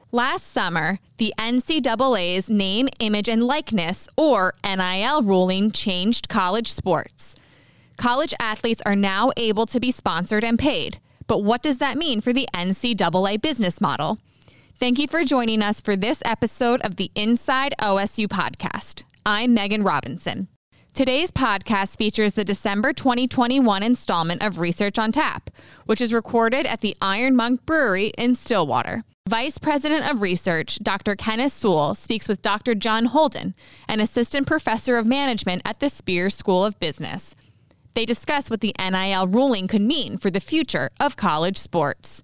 Last summer, the NCAA's Name, Image, and Likeness, or NIL ruling, changed college sports. College athletes are now able to be sponsored and paid. But what does that mean for the NCAA business model? Thank you for joining us for this episode of the Inside OSU podcast. I'm Megan Robinson. Today's podcast features the December 2021 installment of Research on Tap, which is recorded at the Iron Monk Brewery in Stillwater. Vice President of Research, Dr. Kenneth Sewell, speaks with Dr. John Holden, an assistant professor of management at the Spears School of Business. They discuss what the NIL ruling could mean for the future of college sports.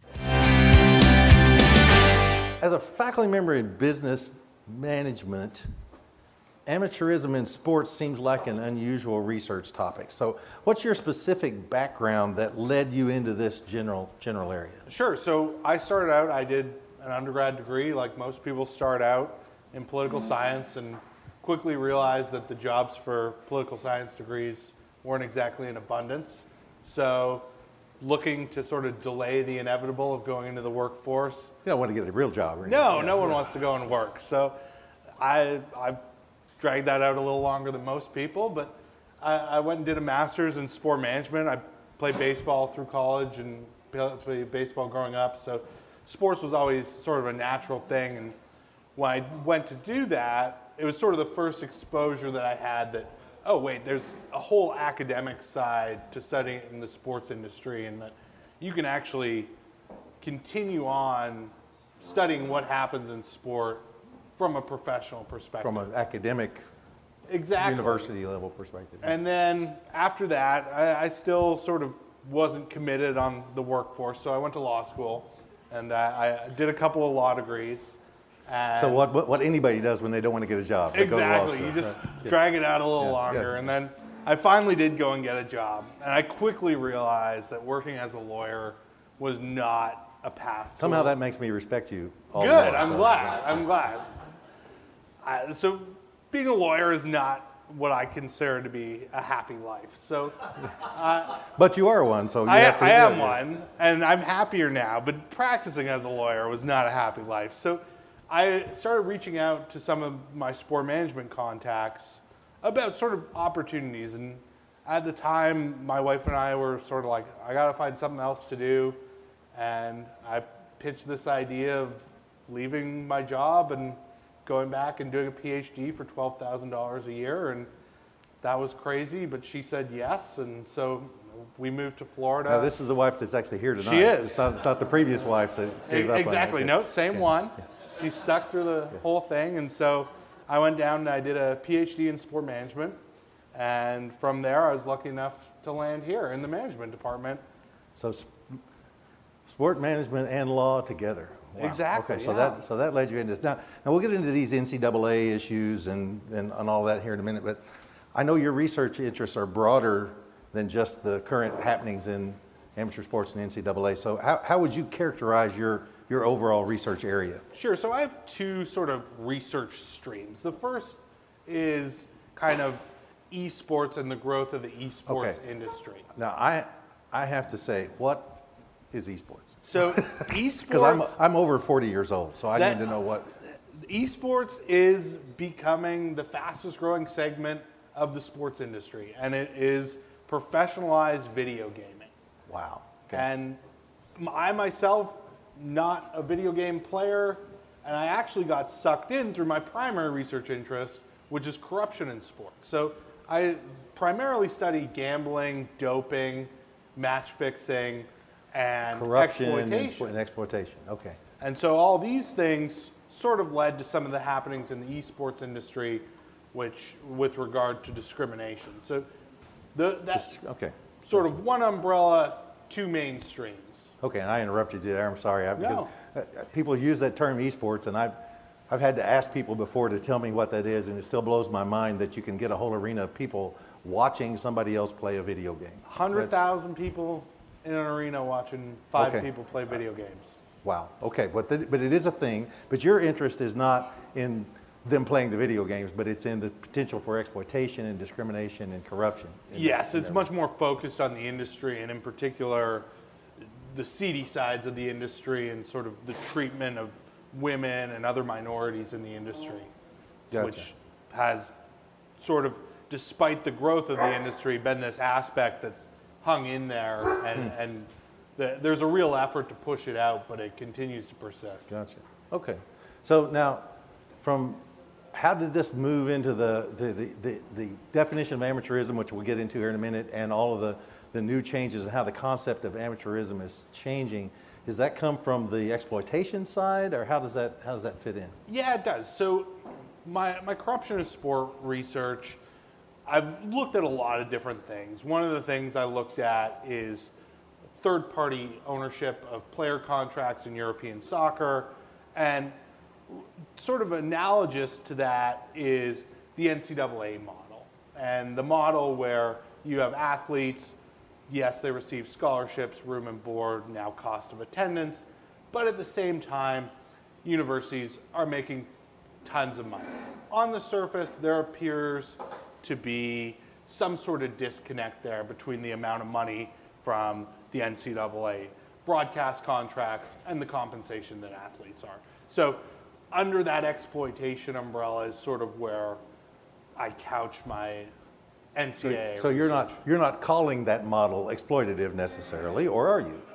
As a faculty member in business management, amateurism in sports seems like an unusual research topic. So what's your specific background that led you into this general area? Sure. So I started out, I did an undergrad degree, like most people start out, in political science, and quickly realized that the jobs for political science degrees weren't exactly in abundance. So looking to sort of delay the inevitable of going into the workforce. You don't want to get a real job, right? No one wants to go and work. So I dragged that out a little longer than most people, but I went and did a master's in sport management. I played baseball through college and played baseball growing up, so sports was always sort of a natural thing. And when I went to do that, it was sort of the first exposure that I had that, oh wait, there's a whole academic side to studying in the sports industry, and that you can actually continue on studying what happens in sport from a professional perspective. From an academic, university level perspective. And then after that, I still sort of wasn't committed on the workforce, so I went to law school, and I did a couple of law degrees. So what anybody does when they don't want to get a job. Exactly, you just drag it out a little longer. And then I finally did go and get a job, and I quickly realized that working as a lawyer was not a path. Somehow that makes me respect you all Good, more, I'm glad. So being a lawyer is not what I consider to be a happy life. So, but you are one, so you I am it. one, and I'm happier now. But practicing as a lawyer was not a happy life. So I started reaching out to some of my sport management contacts about sort of opportunities. And at the time, my wife and I were sort of like, I got to find something else to do. And I pitched this idea of leaving my job and going back and doing a PhD for $12,000 a year. And that was crazy, but she said yes. And so we moved to Florida. Now, this is the wife that's actually here tonight. She is. It's not the previous wife that gave up on it. Exactly. No, same one. Yeah. She stuck through the whole thing. And so I went down and I did a PhD in sport management. And from there, I was lucky enough to land here in the management department. So sport management and law together. Wow. Exactly. Okay, so that led you into this. Now we'll get into these NCAA issues and all that here in a minute, but I know your research interests are broader than just the current happenings in amateur sports and NCAA. So how would you characterize your overall research area? Sure. So I have two sort of research streams. The first is kind of esports and the growth of the esports industry. Now I have to say, what is esports? So esports, because I'm over 40 years old, so I need to know what. Esports is becoming the fastest growing segment of the sports industry, and it is professionalized video gaming. Wow. Okay. And I myself, not a video game player, and I actually got sucked in through my primary research interest, which is corruption in sports. So I primarily study gambling, doping, match fixing, and corruption exploitation. And exploitation. Okay. And so all these things sort of led to some of the happenings in the esports industry, which with regard to discrimination. So sort of one umbrella, two main streams. Okay, and I interrupted you there. I'm sorry. No. People use that term esports, and I've had to ask people before to tell me what that is, and it still blows my mind that you can get a whole arena of people watching somebody else play a video game. 100,000 people in an arena watching five people play video games. Wow. Okay, but it is a thing. But your interest is not in them playing the video games, but it's in the potential for exploitation and discrimination and corruption. Yes, it's much more focused on the industry, and in particular, the seedy sides of the industry and sort of the treatment of women and other minorities in the industry, Gotcha. which has sort of, despite the growth of the industry, been this aspect that's hung in there, and there's a real effort to push it out, but it continues to persist. Gotcha. Okay. So now, how did this move into the definition of amateurism, which we'll get into here in a minute, and all of the new changes and how the concept of amateurism is changing? Does that come from the exploitation side, or how does that fit in? Yeah, it does. So my corruption in sport research, I've looked at a lot of different things. One of the things I looked at is third-party ownership of player contracts in European soccer, and sort of analogous to that is the NCAA model. And the model where you have athletes, yes, they receive scholarships, room and board, now cost of attendance, but at the same time, universities are making tons of money. On the surface, there appears to be some sort of disconnect there between the amount of money from the NCAA broadcast contracts and the compensation that athletes are. So under that exploitation umbrella is sort of where I couch my NCAA So research. you're not calling that model exploitative necessarily, or are you?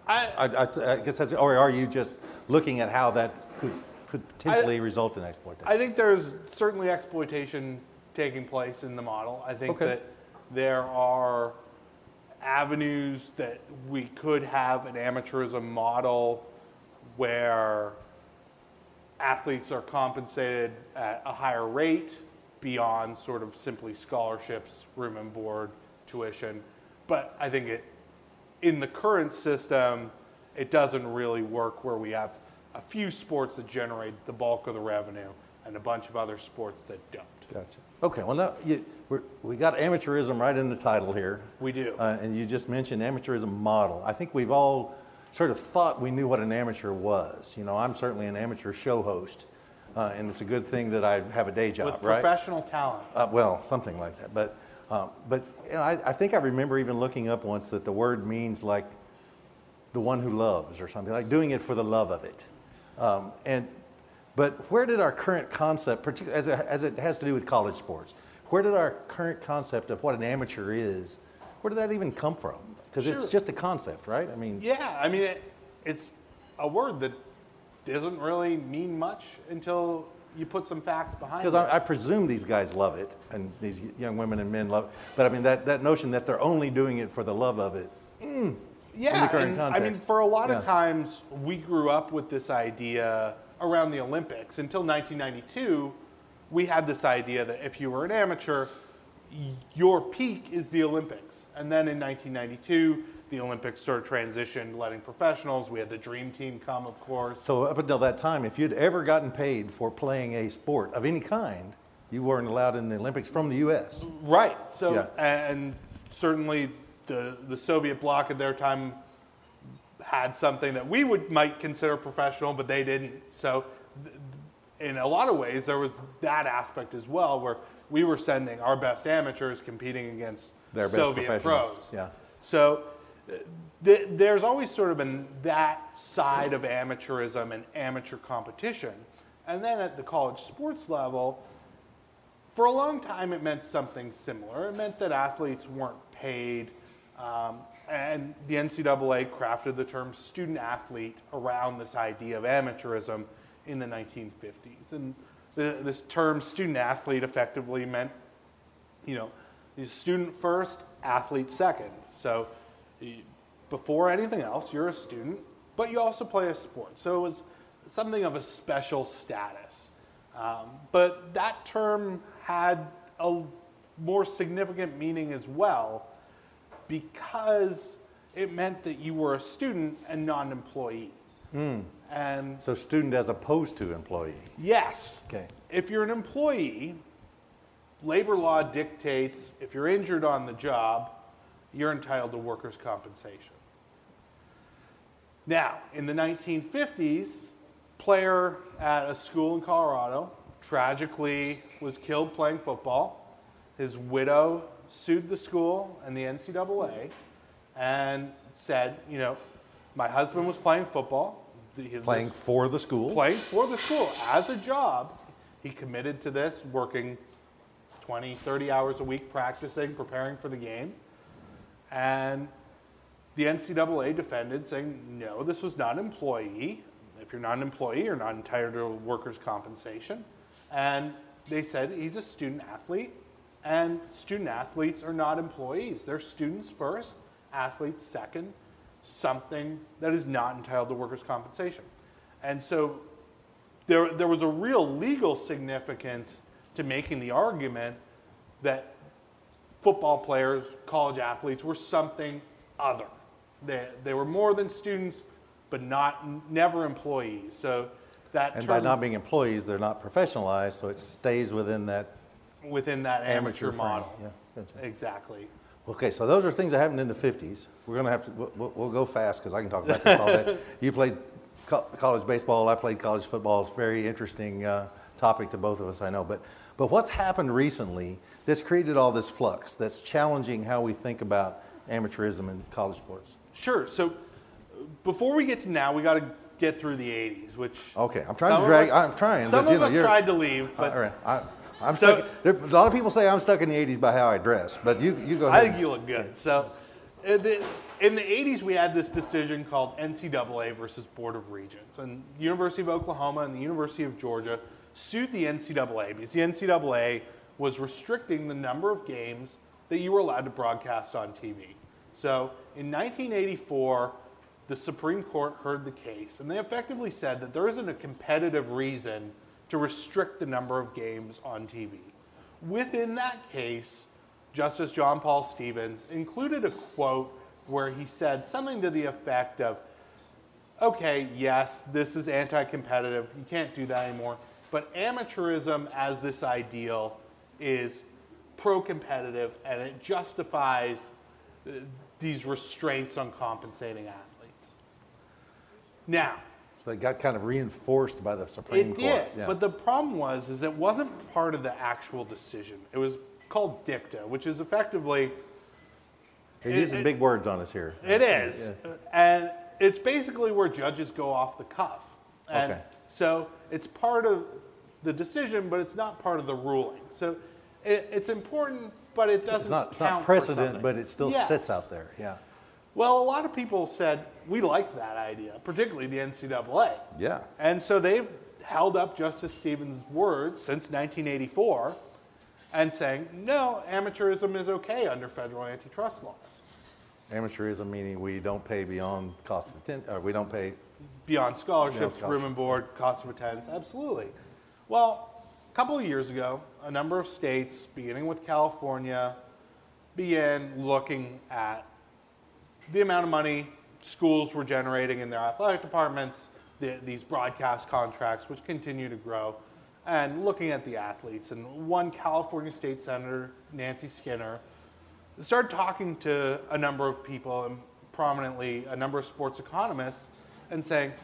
I guess that's, or are you just looking at how that could potentially result in exploitation? I think there's certainly exploitation taking place in the model. I think that there are avenues that we could have an amateurism model where athletes are compensated at a higher rate beyond sort of simply scholarships, room and board, tuition. But I think in the current system, it doesn't really work where we have a few sports that generate the bulk of the revenue and a bunch of other sports that don't. Gotcha. Okay, well now we got amateurism right in the title here. We do. And you just mentioned amateurism model. I think we've all sort of thought we knew what an amateur was. You know, I'm certainly an amateur show host, and it's a good thing that I have a day job, With right? professional talent. Well, something like that. But you know, I think I remember even looking up once that the word means like the one who loves or something, like doing it for the love of it. But where did our current concept, particularly as it has to do with college sports, where did our current concept of what an amateur is, where did that even come from? Because it's just a concept, right? I mean, Yeah, I mean, it's a word that doesn't really mean much until you put some facts behind it. because I presume these guys love it, and these young women and men love it. But I mean, that notion that they're only doing it for the love of it. Yeah, in the current and I context. mean, for a lot Yeah. of times, we grew up with this idea around the Olympics. Until 1992, we had this idea that if you were an amateur, your peak is the Olympics. And then in 1992, the Olympics sort of transitioned, letting professionals. We had the Dream Team come, of course. So up until that time, if you'd ever gotten paid for playing a sport of any kind, you weren't allowed in the Olympics from the U.S. Right. So, Yeah. and certainly the Soviet bloc at their time had something that we might consider professional, but they didn't. So in a lot of ways, there was that aspect as well, where we were sending our best amateurs competing against Their best Soviet professionals, pros. yeah. So there's always sort of been that side of amateurism and amateur competition. And then at the college sports level, for a long time, it meant something similar. It meant that athletes weren't paid, and the NCAA crafted the term student athlete around this idea of amateurism in the 1950s. And this term student athlete effectively meant, you know, student first, athlete second. So before anything else, you're a student, but you also play a sport. So it was something of a special status. But that term had a more significant meaning as well, because it meant that you were a student and not an employee. And So student as opposed to employee. yes, Okay. if you're an employee, labor law dictates if you're injured on the job, you're entitled to workers' compensation. Now, in the 1950s, player at a school in Colorado tragically was killed playing football. His widow sued the school and the NCAA and said, you know, my husband was playing football. Playing for the school. Playing for the school as a job. He committed to this, working 20, 30 hours a week practicing, preparing for the game. And the NCAA defended, saying, no, this was not an employee. If you're not an employee, you're not entitled to workers' compensation. And they said he's a student athlete, and student athletes are not employees. They're students first, athletes second, something that is not entitled to workers' compensation. And so there was a real legal significance to making the argument that football players, college athletes, were something other. They were more than students, but never employees. So that And term, by not being employees, they're not professionalized, so it stays within that amateur frame. model. Yeah, gotcha. Exactly. Okay, so those are things that happened in the 50s. We're going to have to, we'll go fast because I can talk about this all day. You played college baseball, I played college football. It's a very interesting topic to both of us, I know. But what's happened recently that's created all this flux that's challenging how we think about amateurism in college sports? Sure. So before we get to now, we got to get through the 80s, which Okay, I'm trying to drag, I'm trying. Some but, of us tried to leave, but all right, I'm So- stuck. A lot of people say I'm stuck in the 80s by how I dress, but you go I ahead. think you look good. So in the 80s, we had this decision called NCAA versus Board of Regents. And University of Oklahoma and the University of Georgia sued the NCAA because the NCAA was restricting the number of games that you were allowed to broadcast on TV. So in 1984, the Supreme Court heard the case, and they effectively said that there isn't a competitive reason to restrict the number of games on TV. Within that case, Justice John Paul Stevens included a quote where he said something to the effect of, okay, yes, this is anti-competitive, you can't do that anymore, but amateurism as this ideal is pro-competitive and it justifies these restraints on compensating athletes. Now, So it got kind of reinforced by the Supreme it Court. did, Yeah. but the problem is it wasn't part of the actual decision. It was called dicta, which is effectively, You're using big words on us here. it is, and it's basically where judges go off the cuff. And Okay. so it's part of the decision, but it's not part of the ruling. So it's important, but it doesn't It's not count precedent, for something. but it still Yes. sits out there. Yeah. Well, a lot of people said, we like that idea, particularly the NCAA. Yeah. And so they've held up Justice Stevens' words since 1984 and saying, no, amateurism is okay under federal antitrust laws. Amateurism meaning we don't pay beyond cost of attendance, or we don't pay. Beyond scholarships, Beyond scholarships. room and board, cost of attendance, absolutely. Well, a couple of years ago, a number of states, beginning with California, began looking at the amount of money schools were generating in their athletic departments, these broadcast contracts, which continue to grow, and looking at the athletes. And one California state senator, Nancy Skinner, started talking to a number of people, and prominently a number of sports economists, and saying,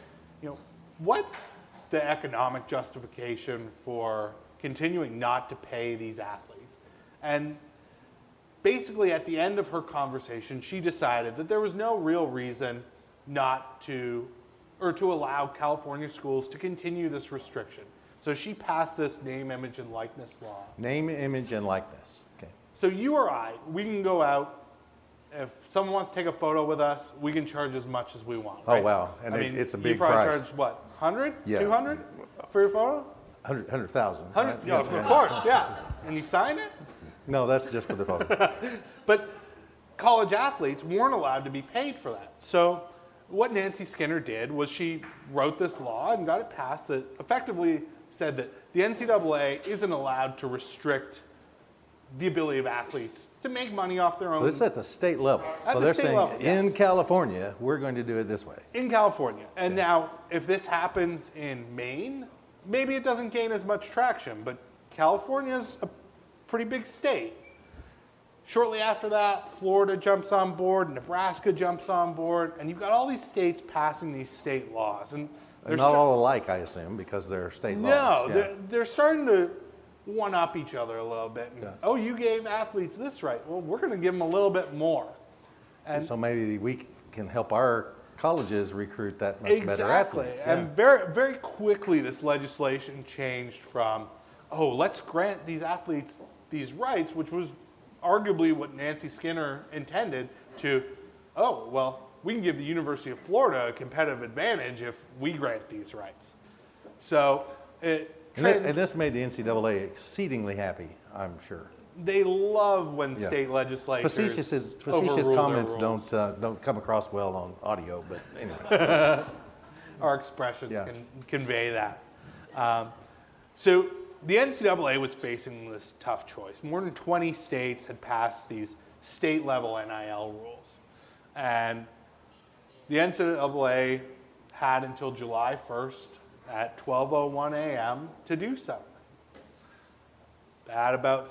what's the economic justification for continuing not to pay these athletes? And basically, at the end of her conversation, she decided that there was no real reason not to, or to allow California schools to continue this restriction. So she passed this name, image, and likeness law. Name, image, and likeness. Okay. So you or I, we can go out. If someone wants to take a photo with us, we can charge as much as we want. Oh, right? wow. And it's a big you probably price. charge, what, 100? Yeah. 200 for your photo? 100,000. 100? right? Yeah, of course, yeah. And you sign it? No, that's just for the photo. But college athletes weren't allowed to be paid for that. So what Nancy Skinner did was she wrote this law and got it passed that effectively said that the NCAA isn't allowed to restrict the ability of athletes to make money off their own. So this is at the state level. At So the they're state saying level, yes. in California, we're going to do it this way. In California. And now, if this happens in Maine, maybe it doesn't gain as much traction, but California's a pretty big state. Shortly after that, Florida jumps on board, Nebraska jumps on board, and you've got all these states passing these state laws. And They're not all alike, I assume, because they're state No, laws. Yeah. they're starting to one-up each other a little bit. And, Yeah. oh, you gave athletes this right. Well, we're going to give them a little bit more. And So maybe we can help our colleges recruit that much better athletes. Yeah. And very, very quickly, this legislation changed from, oh, let's grant these athletes these rights, which was arguably what Nancy Skinner intended, to, oh, well, we can give the University of Florida a competitive advantage if we grant these rights. So and this made the NCAA exceedingly happy, I'm sure. They love when state legislatures facetious comments don't come across well on audio, but anyway. Our expressions can convey that. So the NCAA was facing this tough choice. More than 20 states had passed these state-level NIL rules. And the NCAA had until July 1st at 12:01 a.m. to do something. At about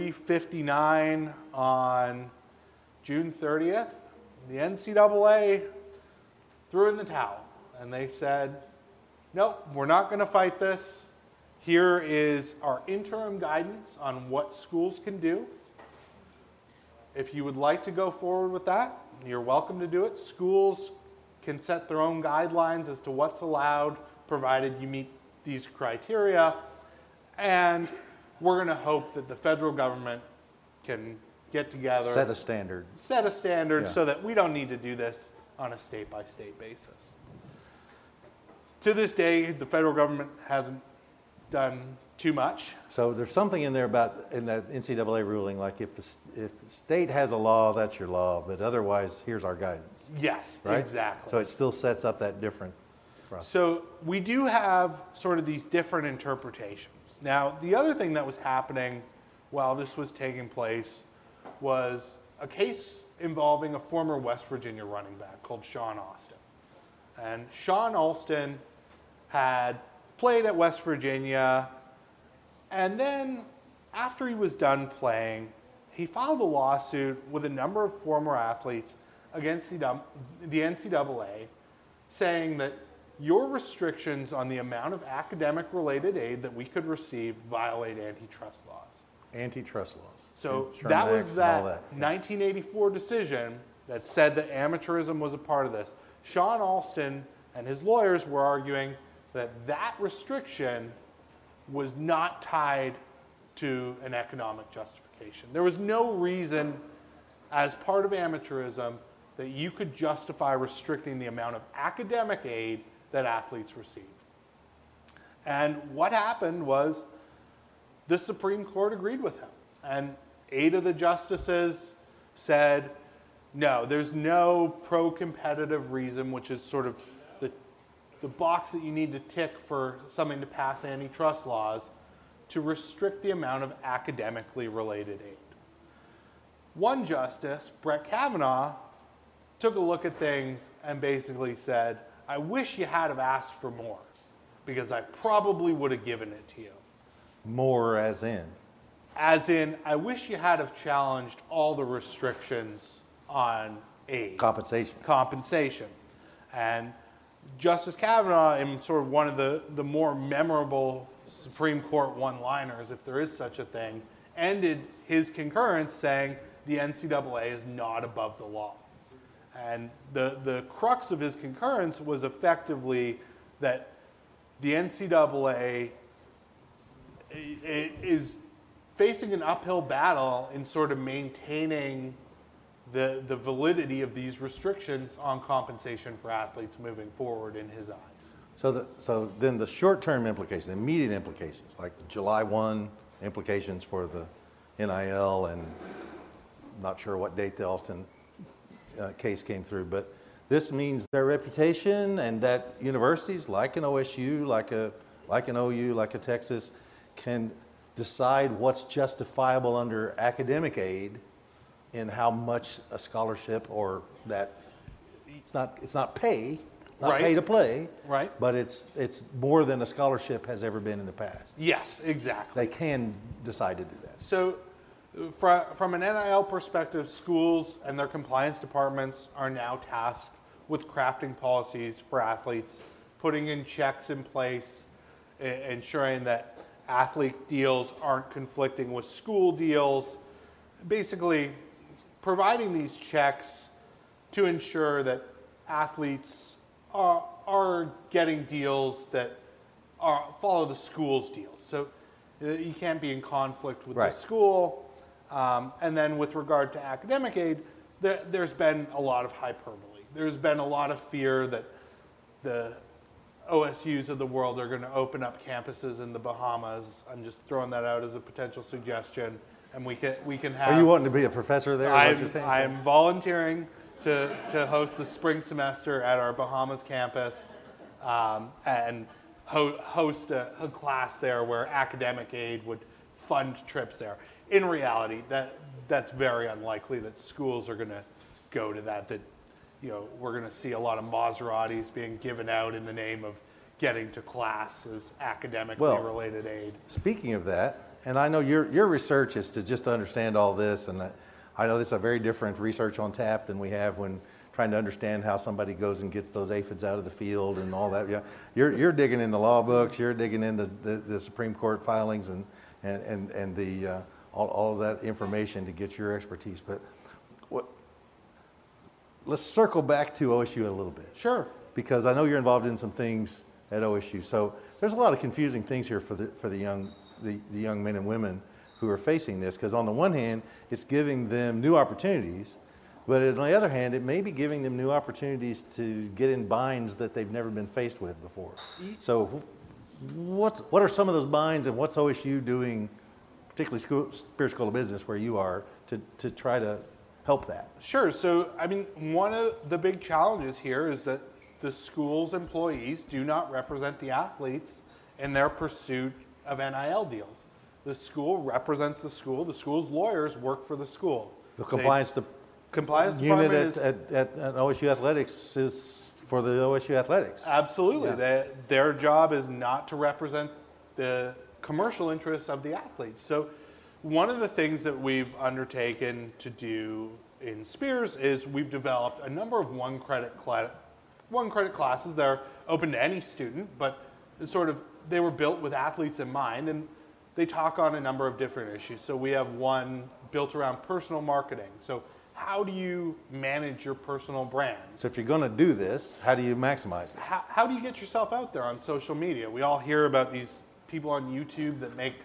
3:59 on June 30th, the NCAA threw in the towel and they said, nope, we're not going to fight this. Here is our interim guidance on what schools can do. If you would like to go forward with that, you're welcome to do it. Schools can set their own guidelines as to what's allowed, provided you meet these criteria. And we're going to hope that the federal government can get together. Set a standard so that we don't need to do this on a state-by-state basis. To this day, the federal government hasn't done too much. So there's something in there about, in that NCAA ruling, like if the state has a law, that's your law, but otherwise, here's our guidance. Yes, right? Exactly. So it still sets up that different process. So we do have sort of these different interpretations. Now, the other thing that was happening while this was taking place was a case involving a former West Virginia running back called Sean Alston. And Sean Alston had played at West Virginia, and then after he was done playing, he filed a lawsuit with a number of former athletes against the NCAA, saying that your restrictions on the amount of academic-related aid that we could receive violate antitrust laws. Antitrust laws. So that was that 1984 decision that said that amateurism was a part of this. Sean Alston and his lawyers were arguing that that restriction was not tied to an economic justification. There was no reason, as part of amateurism, that you could justify restricting the amount of academic aid that athletes receive. And what happened was the Supreme Court agreed with him. And 8 of the justices said, no, there's no pro-competitive reason, which is sort of the box that you need to tick for something to pass antitrust laws, to restrict the amount of academically related aid. One justice, Brett Kavanaugh, took a look at things and basically said, I wish you had have asked for more, because I probably would have given it to you. More as in? As in, I wish you had have challenged all the restrictions on aid. Compensation. And Justice Kavanaugh, in sort of one of the more memorable Supreme Court one-liners, if there is such a thing, ended his concurrence saying the NCAA is not above the law. And the crux of his concurrence was effectively that the NCAA is facing an uphill battle in sort of maintaining the validity of these restrictions on compensation for athletes moving forward in his eyes. So then the short-term implications, the immediate implications, like July 1 implications for the NIL, and not sure what date the Alston case came through, but this means their reputation and that universities like an OSU, like an OU, like a Texas, can decide what's justifiable under academic aid in how much a scholarship, or that it's not pay to play, right? But it's more than a scholarship has ever been in the past. Yes, exactly. They can decide to do that. So from an NIL perspective, schools and their compliance departments are now tasked with crafting policies for athletes, putting in checks in place, ensuring that athlete deals aren't conflicting with school deals, basically providing these checks to ensure that athletes are getting deals that follow the school's deals. So you can't be in conflict with the school. And then with regard to academic aid, there's been a lot of hyperbole. There's been a lot of fear that the OSUs of the world are going to open up campuses in the Bahamas. I'm just throwing that out as a potential suggestion, and we can have. Are you wanting to be a professor there? I'm volunteering to host the spring semester at our Bahamas campus, and host a class there where academic aid would fund trips there. In reality, that's very unlikely that schools are going to go to that. That we're going to see a lot of Maseratis being given out in the name of getting to class as academically related aid. Speaking of that, and I know your research is to just understand all this, and I know this is a very different research on tap than we have when trying to understand how somebody goes and gets those aphids out of the field and all that. Yeah, you're digging in the law books, you're digging in the Supreme Court filings and the all of that information to get your expertise. But let's circle back to OSU a little bit. Sure. Because I know you're involved in some things at OSU. So there's a lot of confusing things here for the young men and women who are facing this. Because on the one hand, it's giving them new opportunities, but on the other hand, it may be giving them new opportunities to get in binds that they've never been faced with before. So what are some of those binds, and what's OSU doing, particularly Spears School of Business where you are, to try to help that? Sure. So, I mean, one of the big challenges here is that the school's employees do not represent the athletes in their pursuit of NIL deals. The school represents the school. The school's lawyers work for the school. The compliance department unit at OSU Athletics is for the OSU Athletics. Absolutely. Yeah. Their job is not to represent the commercial interests of the athletes. So one of the things that we've undertaken to do in Spears is we've developed a number of one credit classes that are open to any student, but they were built with athletes in mind, and they talk on a number of different issues. So we have one built around personal marketing. So how do you manage your personal brand? So if you're going to do this, how do you maximize it? How do you get yourself out there on social media? We all hear about these people on YouTube that make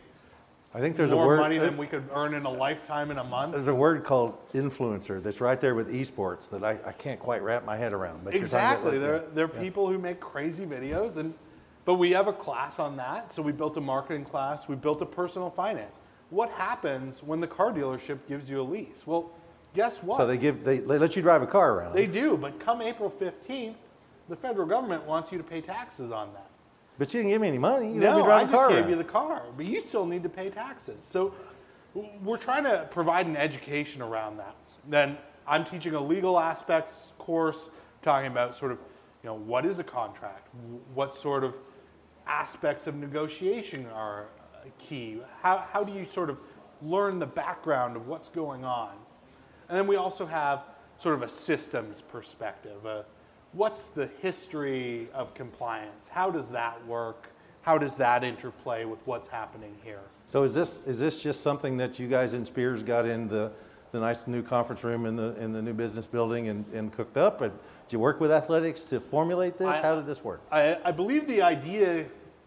more money than we could earn in a lifetime in a month. There's a word called influencer that's right there with esports that I can't quite wrap my head around. But exactly. There are people who make crazy videos, but we have a class on that. So we built a marketing class. We built a personal finance. What happens when the car dealership gives you a lease? Well, guess what? So they let you drive a car around. They do, but come April 15th, the federal government wants you to pay taxes on that. But you didn't give me any money. I just gave you the car, but you still need to pay taxes. So we're trying to provide an education around that. Then I'm teaching a legal aspects course, talking about what is a contract, what sort of aspects of negotiation are key, how do you learn the background of what's going on. And then we also have a systems perspective. What's the history of compliance? How does that work? How does that interplay with what's happening here? So is this just something that you guys in Spears got in the nice new conference room in the new business building and cooked up? Or did you work with athletics to formulate this? How did this work? I believe the idea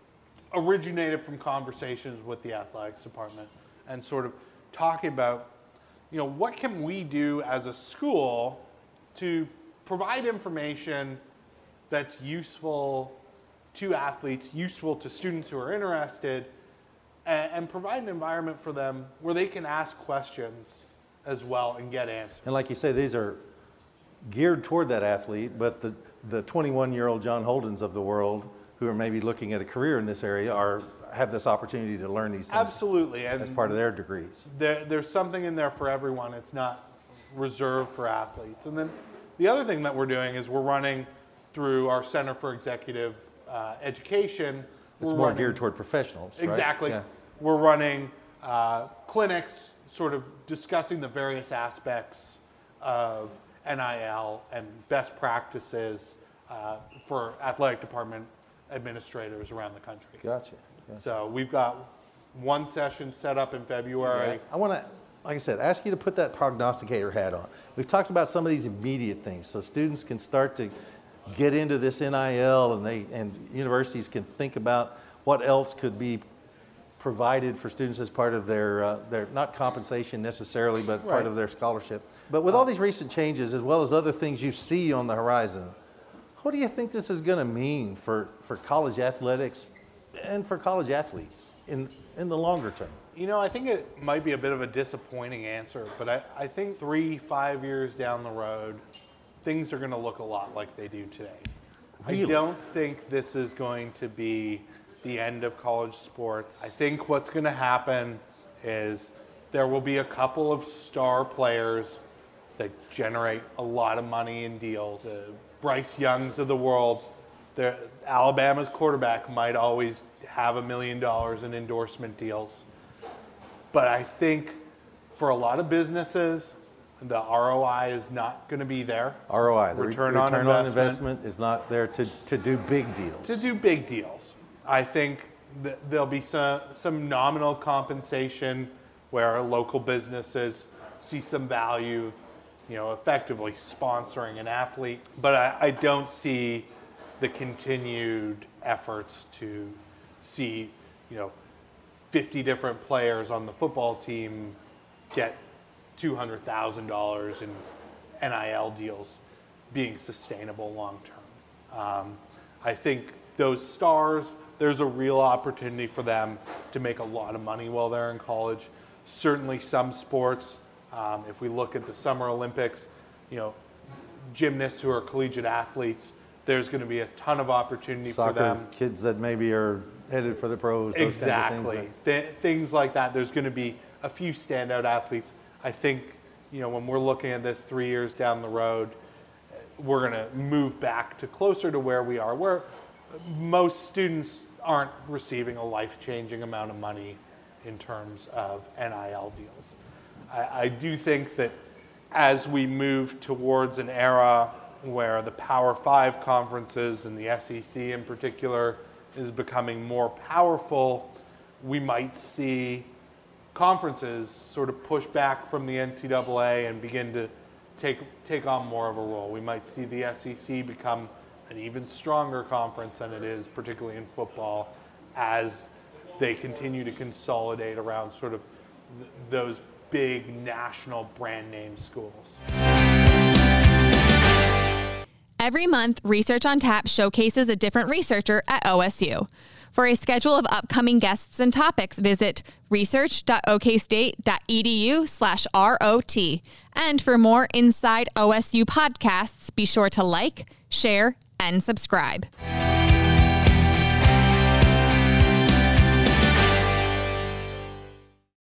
originated from conversations with the athletics department and talking about, what can we do as a school to provide information that's useful to athletes, useful to students who are interested, and provide an environment for them where they can ask questions as well and get answers. And like you say, these are geared toward that athlete, but the 21-year-old John Holdens of the world who are maybe looking at a career in this area have this opportunity to learn these things. Absolutely. And as part of their degrees. There's something in there for everyone. It's not reserved for athletes. And then the other thing that we're doing is we're running through our Center for Executive Education. It's more geared toward professionals, right? Exactly. Yeah. We're running clinics discussing the various aspects of NIL and best practices for athletic department administrators around the country. Gotcha. So we've got one session set up in February. Yeah. I want to like I said, ask you to put that prognosticator hat on. We've talked about some of these immediate things, so students can start to get into this NIL, and universities can think about what else could be provided for students as part of their not compensation necessarily, but part of their scholarship. But with all these recent changes, as well as other things you see on the horizon, what do you think this is going to mean for college athletics and for college athletes in the longer term? You know, I think it might be a bit of a disappointing answer, but I think 3-5 years down the road, things are going to look a lot like they do today. Really? I don't think this is going to be the end of college sports. I think what's going to happen is there will be a couple of star players that generate a lot of money in deals. The Bryce Youngs of the world, Alabama's quarterback might always have $1 million in endorsement deals. But I think for a lot of businesses, the ROI is not going to be there. ROI, the return on investment is not there to do big deals. To do big deals. I think there'll be some nominal compensation where local businesses see some value, effectively sponsoring an athlete. But I don't see the continued efforts to see, 50 different players on the football team get $200,000 in NIL deals being sustainable long term. I think those stars, there's a real opportunity for them to make a lot of money while they're in college. Certainly some sports, if we look at the Summer Olympics, gymnasts who are collegiate athletes, there's going to be a ton of opportunity for them. Soccer kids that maybe are headed for the pros. Those Exactly. Kinds of things. Things like that. There's going to be a few standout athletes. I think, when we're looking at this 3 years down the road, we're going to move back to closer to where we are, where most students aren't receiving a life-changing amount of money in terms of NIL deals. I do think that as we move towards an era where the Power 5 conferences and the SEC in particular is becoming more powerful, we might see conferences sort of push back from the NCAA and begin to take on more of a role. We might see the SEC become an even stronger conference than it is, particularly in football, as they continue to consolidate around sort of those big national brand name schools. Every month, Research on Tap showcases a different researcher at OSU. For a schedule of upcoming guests and topics, visit research.okstate.edu/ROT. And for more Inside OSU podcasts, be sure to like, share, and subscribe.